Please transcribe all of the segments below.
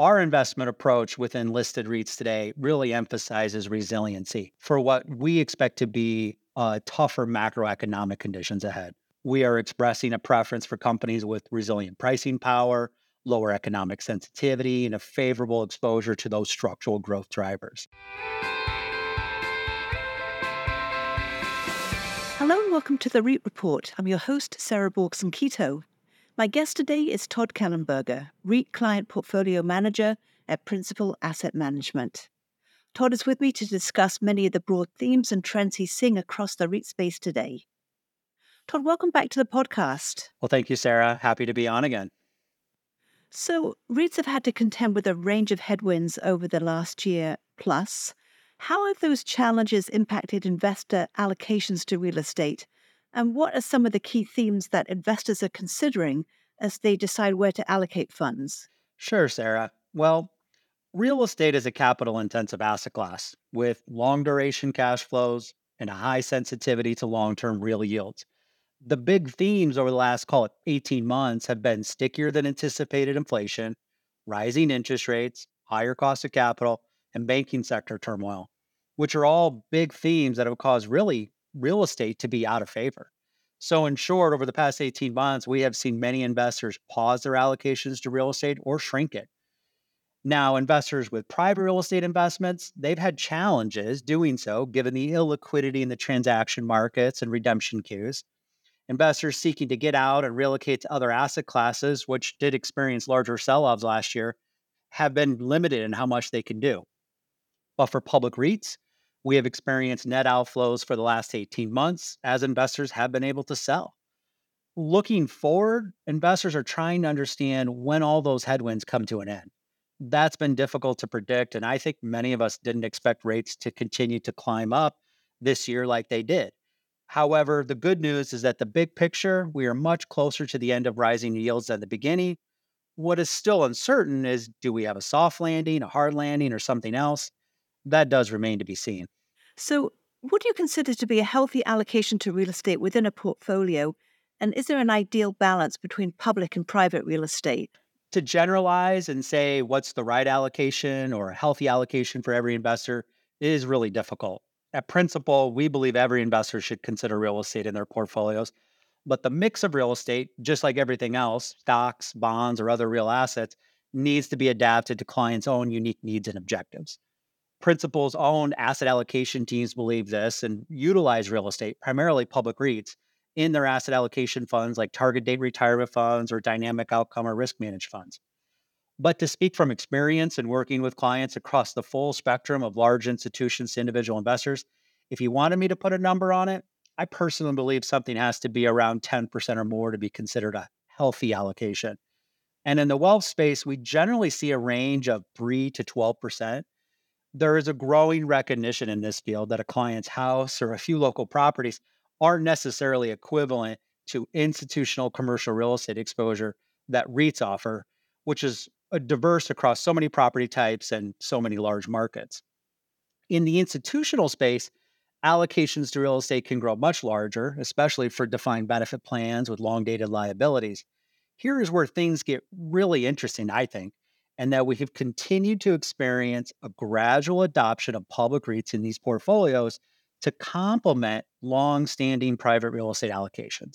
Our investment approach within listed REITs today really emphasizes resiliency for what we expect to be tougher macroeconomic conditions ahead. We are expressing a preference for companies with resilient pricing power, lower economic sensitivity, and a favorable exposure to those structural growth drivers. Hello and welcome to the REIT Report. I'm your host, Sarah Borgson-Keto. My guest today is Todd Kellenberger, REIT Client Portfolio Manager at Principal Asset Management. Todd is with me to discuss many of the broad themes and trends he's seeing across the REIT space today. Todd, welcome back to the podcast. Well, thank you, Sarah. Happy to be on again. So, REITs have had to contend with a range of headwinds over the last year plus. How have those challenges impacted investor allocations to real estate? And what are some of the key themes that investors are considering as they decide where to allocate funds? Sure, Sarah. Well, real estate is a capital intensive asset class with long duration cash flows and a high sensitivity to long term real yields. The big themes over the last, call it 18 months, have been stickier than anticipated inflation, rising interest rates, higher cost of capital, and banking sector turmoil, which are all big themes that have caused really real estate to be out of favor. So, in short, over the past 18 months, we have seen many investors pause their allocations to real estate or shrink it. Now, investors with private real estate investments, they've had challenges doing so given the illiquidity in the transaction markets and redemption queues. Investors seeking to get out and relocate to other asset classes, which did experience larger sell offs last year, have been limited in how much they can do. But for public REITs, we have experienced net outflows for the last 18 months as investors have been able to sell. Looking forward, investors are trying to understand when all those headwinds come to an end. That's been difficult to predict, and I think many of us didn't expect rates to continue to climb up this year like they did. However, the good news is that the big picture, we are much closer to the end of rising yields than the beginning. What is still uncertain is, do we have a soft landing, a hard landing, or something else? That does remain to be seen. So, what do you consider to be a healthy allocation to real estate within a portfolio? And is there an ideal balance between public and private real estate? To generalize and say what's the right allocation or a healthy allocation for every investor is really difficult. At principle, we believe every investor should consider real estate in their portfolios, but the mix of real estate, just like everything else, stocks, bonds, or other real assets, needs to be adapted to clients' own unique needs and objectives. Principal's own asset allocation teams believe this and utilize real estate, primarily public REITs, in their asset allocation funds like target date retirement funds or dynamic outcome or risk managed funds. But to speak from experience and working with clients across the full spectrum of large institutions to individual investors, if you wanted me to put a number on it, I personally believe something has to be around 10% or more to be considered a healthy allocation. And in the wealth space, we generally see a range of 3 to 12%. There is a growing recognition in this field that a client's house or a few local properties aren't necessarily equivalent to institutional commercial real estate exposure that REITs offer, which is diverse across so many property types and so many large markets. In the institutional space, allocations to real estate can grow much larger, especially for defined benefit plans with long dated liabilities. Here is where things get really interesting, I think, and that we have continued to experience a gradual adoption of public REITs in these portfolios to complement long standing private real estate allocations.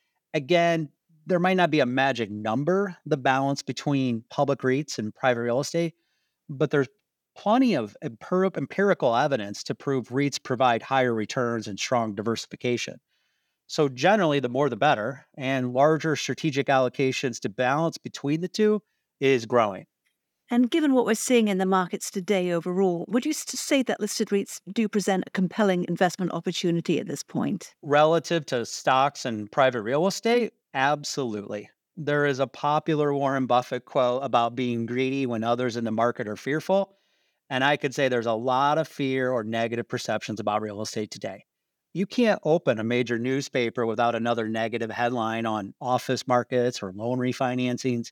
Again, there might not be a magic number, the balance between public REITs and private real estate, but there's plenty of empirical evidence to prove REITs provide higher returns and strong diversification. So, generally, the more the better, and larger strategic allocations to balance between the two is growing. And given what we're seeing in the markets today overall, would you say that listed REITs do present a compelling investment opportunity at this point? Relative to stocks and private real estate, absolutely. There is a popular Warren Buffett quote about being greedy when others in the market are fearful. And I could say there's a lot of fear or negative perceptions about real estate today. You can't open a major newspaper without another negative headline on office markets or loan refinancings.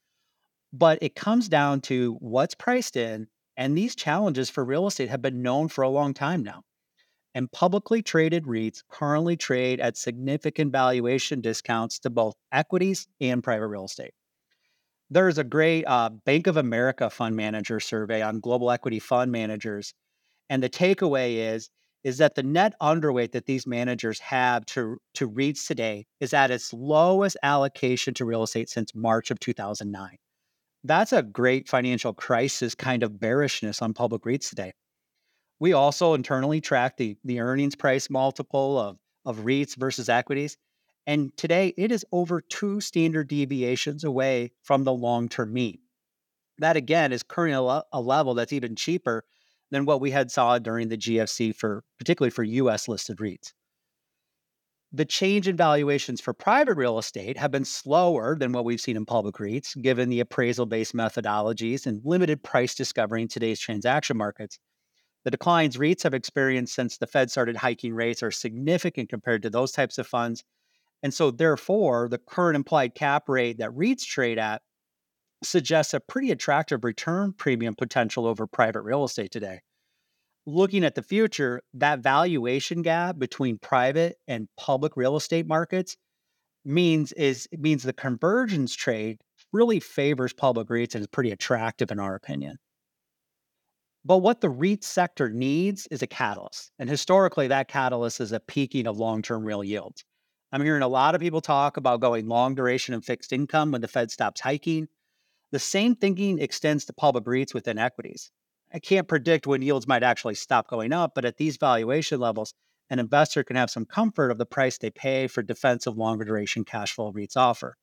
But it comes down to what's priced in. And these challenges for real estate have been known for a long time now. And publicly traded REITs currently trade at significant valuation discounts to both equities and private real estate. There's a great Bank of America fund manager survey on global equity fund managers. And the takeaway is that the net underweight that these managers have to REITs today is at its lowest allocation to real estate since March of 2009. That's a great financial crisis kind of bearishness on public REITs today. We also internally track the earnings price multiple of REITs versus equities. And today it is over two standard deviations away from the long term mean. That again is currently a level that's even cheaper than what we had saw during the GFC for particularly for US listed REITs. The change in valuations for private real estate have been slower than what we've seen in public REITs, given the appraisal based methodologies and limited price discovery in today's transaction markets. The declines REITs have experienced since the Fed started hiking rates are significant compared to those types of funds. And so, therefore, the current implied cap rate that REITs trade at suggests a pretty attractive return premium potential over private real estate today. Looking at the future, that valuation gap between private and public real estate markets means the convergence trade really favors public REITs and is pretty attractive in our opinion. But what the REIT sector needs is a catalyst. And historically, that catalyst is a peaking of long term real yields. I'm hearing a lot of people talk about going long duration and fixed income when the Fed stops hiking. The same thinking extends to public REITs within equities. I can't predict when yields might actually stop going up, but at these valuation levels, an investor can have some comfort of the price they pay for defensive longer duration cash flow REITs offer.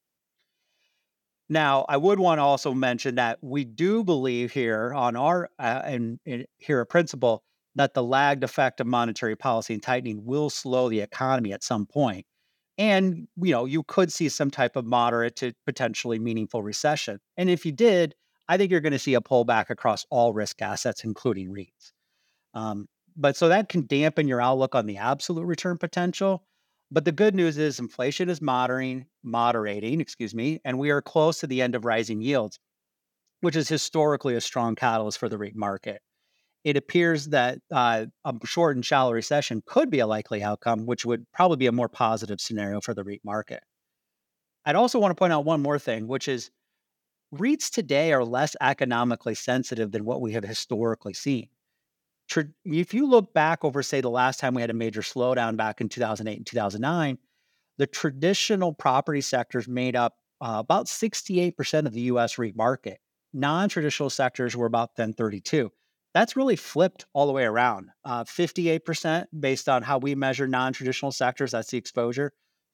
Now, I would want to also mention that we do believe here on our and here a principle that the lagged effect of monetary policy and tightening will slow the economy at some point. And you could see some type of moderate to potentially meaningful recession. And if you did, I think you're going to see a pullback across all risk assets, including REITs. Um, but so that can dampen your outlook on the absolute return potential. But the good news is inflation is moderating, excuse me, and we are close to the end of rising yields, which is historically a strong catalyst for the REIT market. It appears that a short and shallow recession could be a likely outcome, which would probably be a more positive scenario for the REIT market. I'd also want to point out one more thing, which is REITs today are less economically sensitive than what we have historically seen. If you look back over, say, the last time we had a major slowdown back in 2008 and 2009, the traditional property sectors made up about 68% of the US REIT market. Non traditional sectors were about then 32. That's really flipped all the way around. 58% based on how we measure non traditional sectors, that's the exposure,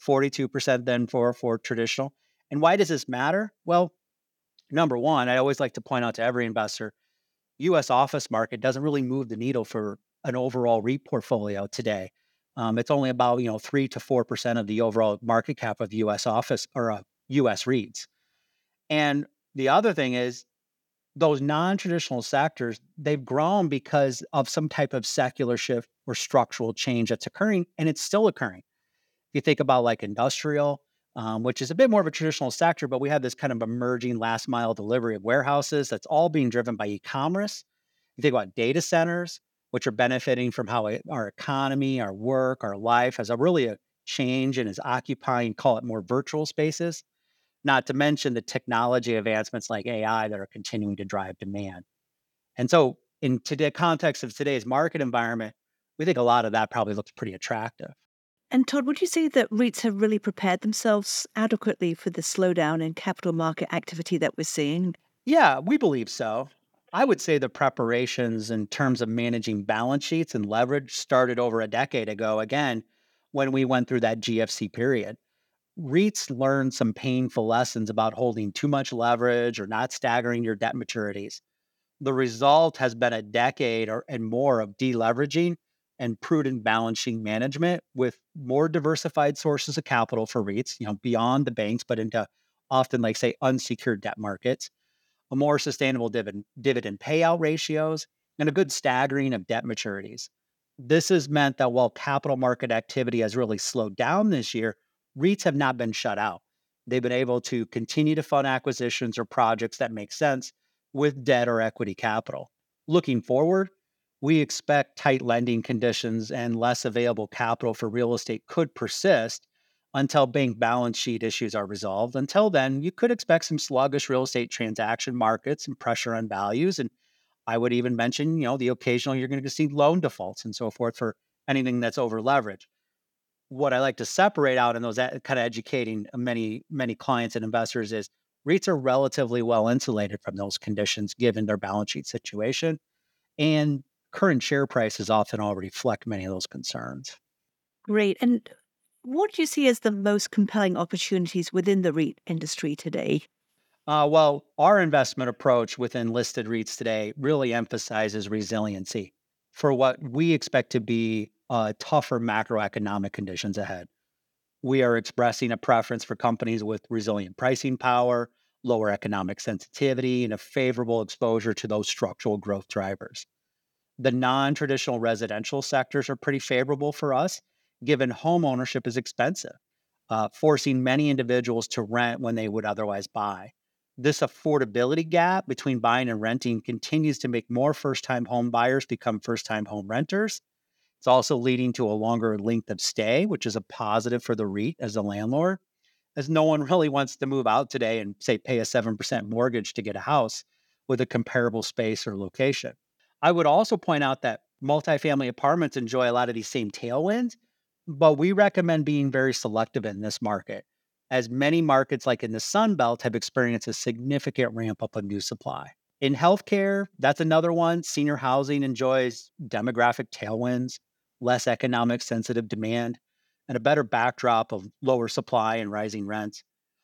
42% then for traditional. And why does this matter? Well, number one, I always like to point out to every investor US office market doesn't really move the needle for an overall REIT portfolio today. It's only about 3 to 4% of the overall market cap of US office or US REITs. And the other thing is those non-traditional sectors, they've grown because of some type of secular shift or structural change that's occurring, and it's still occurring. If you think about like industrial, which is a bit more of a traditional sector, but we have this kind of emerging last mile delivery of warehouses that's all being driven by e-commerce. You think about data centers, which are benefiting from how our economy, our work, our life has a really a change and is occupying, call it more virtual spaces, not to mention the technology advancements like AI that are continuing to drive demand. And so in today's context of today's market environment, we think a lot of that probably looks pretty attractive. And Todd, would you say that REITs have really prepared themselves adequately for the slowdown in capital market activity that we're seeing? Yeah, we believe so. I would say the preparations in terms of managing balance sheets and leverage started over a decade ago, again, when we went through that GFC period. REITs learned some painful lessons about holding too much leverage or not staggering your debt maturities. The result has been a decade and more of deleveraging and prudent balance sheet management with more diversified sources of capital for REITs, beyond the banks, but into often like say unsecured debt markets, a more sustainable dividend payout ratios, and a good staggering of debt maturities. This has meant that while capital market activity has really slowed down this year, REITs have not been shut out. They've been able to continue to fund acquisitions or projects that make sense with debt or equity capital. Looking forward, we expect tight lending conditions and less available capital for real estate could persist, until bank balance sheet issues are resolved. Until then, you could expect some sluggish real estate transaction markets and pressure on values. And I would even mention, the occasional you're going to see loan defaults and so forth for anything that's over leverage. What I like to separate out in those kind of educating many clients and investors is REITs are relatively well insulated from those conditions given their balance sheet situation, and current share prices often already reflect many of those concerns. Great. And what do you see as the most compelling opportunities within the REIT industry today? Well, our investment approach within listed REITs today really emphasizes resiliency for what we expect to be tougher macroeconomic conditions ahead. We are expressing a preference for companies with resilient pricing power, lower economic sensitivity, and a favorable exposure to those structural growth drivers. The non traditional residential sectors are pretty favorable for us, given home ownership is expensive, forcing many individuals to rent when they would otherwise buy. This affordability gap between buying and renting continues to make more first time home buyers become first time home renters. It's also leading to a longer length of stay, which is a positive for the REIT as a landlord, as no one really wants to move out today and, say, pay a 7% mortgage to get a house with a comparable space or location. I would also point out that multifamily apartments enjoy a lot of these same tailwinds, but we recommend being very selective in this market, as many markets, like in the Sun Belt, have experienced a significant ramp up of new supply. In healthcare, that's another one. Senior housing enjoys demographic tailwinds, less economic sensitive demand, and a better backdrop of lower supply and rising rents.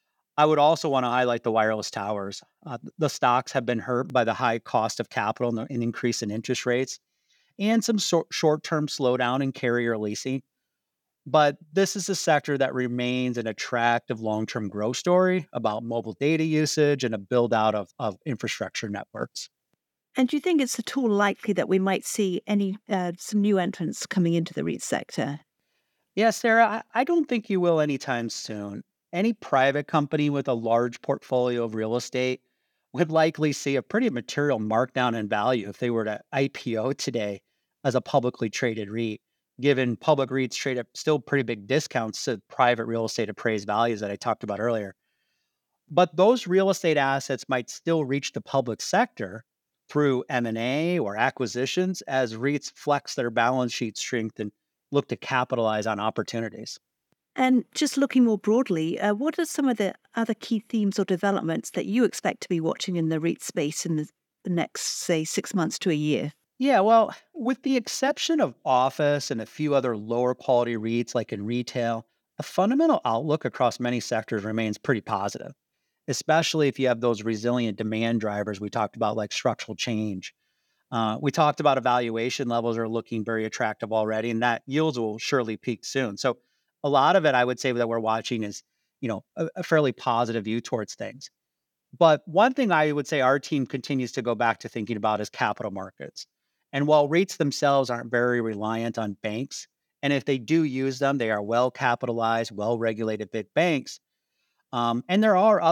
I would also want to highlight the wireless towers. The stocks have been hurt by the high cost of capital and the an increase in interest rates and some short term slowdown in carrier leasing. But this is a sector that remains an attractive long term growth story about mobile data usage and a build out of infrastructure networks. And do you think it's at all likely that we might see any some new entrants coming into the REIT sector? Yeah, Sarah, I don't think you will anytime soon. Any private company with a large portfolio of real estate would likely see a pretty material markdown in value if they were to IPO today as a publicly traded REIT, given public REITs trade at still pretty big discounts to private real estate appraised values that I talked about earlier. But those real estate assets might still reach the public sector through M&A or acquisitions as REITs flex their balance sheet strength and look to capitalize on opportunities. And just looking more broadly, what are some of the other key themes or developments that you expect to be watching in the REIT space in the next, say, 6 months to a year? Yeah, well, with the exception of office and a few other lower quality REITs like in retail, the fundamental outlook across many sectors remains pretty positive, especially if you have those resilient demand drivers we talked about, like structural change. We talked about evaluation levels are looking very attractive already, and that yields will surely peak soon. So, a lot of it, I would say, that we're watching is, a fairly positive view towards things. But one thing I would say our team continues to go back to thinking about is capital markets. And while REITs themselves aren't very reliant on banks, and if they do use them, they are well capitalized, well regulated big banks. And there are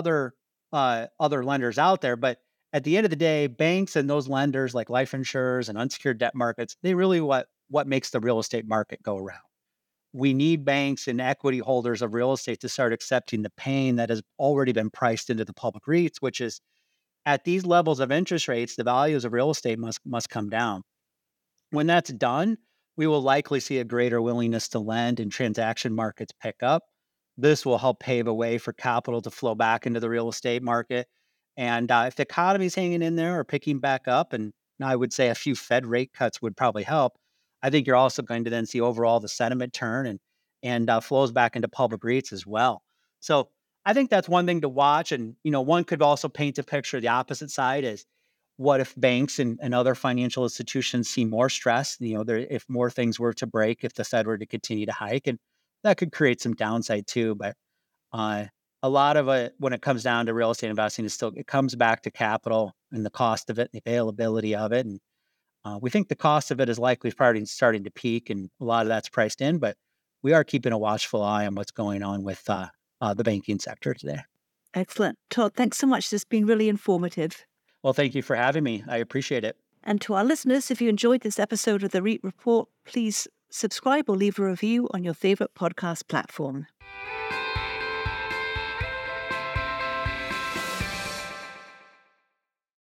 other lenders out there, but at the end of the day, banks and those lenders like life insurers and unsecured debt markets, they really what makes the real estate market go around. We need banks and equity holders of real estate to start accepting the pain that has already been priced into the public REITs, which is at these levels of interest rates, the values of real estate must come down. When that's done, we will likely see a greater willingness to lend and transaction markets pick up. This will help pave a way for capital to flow back into the real estate market. And if the economy's hanging in there or picking back up, and I would say a few Fed rate cuts would probably help, I think you're also going to then see overall the sentiment turn and flows back into public REITs as well. So I think that's one thing to watch. And one could also paint a picture. The opposite side is what if banks and other financial institutions see more stress? If more things were to break, if the Fed were to continue to hike, and that could create some downside too. But uh, a lot of it, when it comes down to real estate investing, is still it comes back to capital and the cost of it, the availability of it, and we think the cost of it is likely starting to peak, and a lot of that's priced in. But we are keeping a watchful eye on what's going on with the banking sector today. Excellent. Todd, thanks so much. This has been really informative. Well, thank you for having me. I appreciate it. And to our listeners, if you enjoyed this episode of the REIT Report, please subscribe or leave a review on your favorite podcast platform.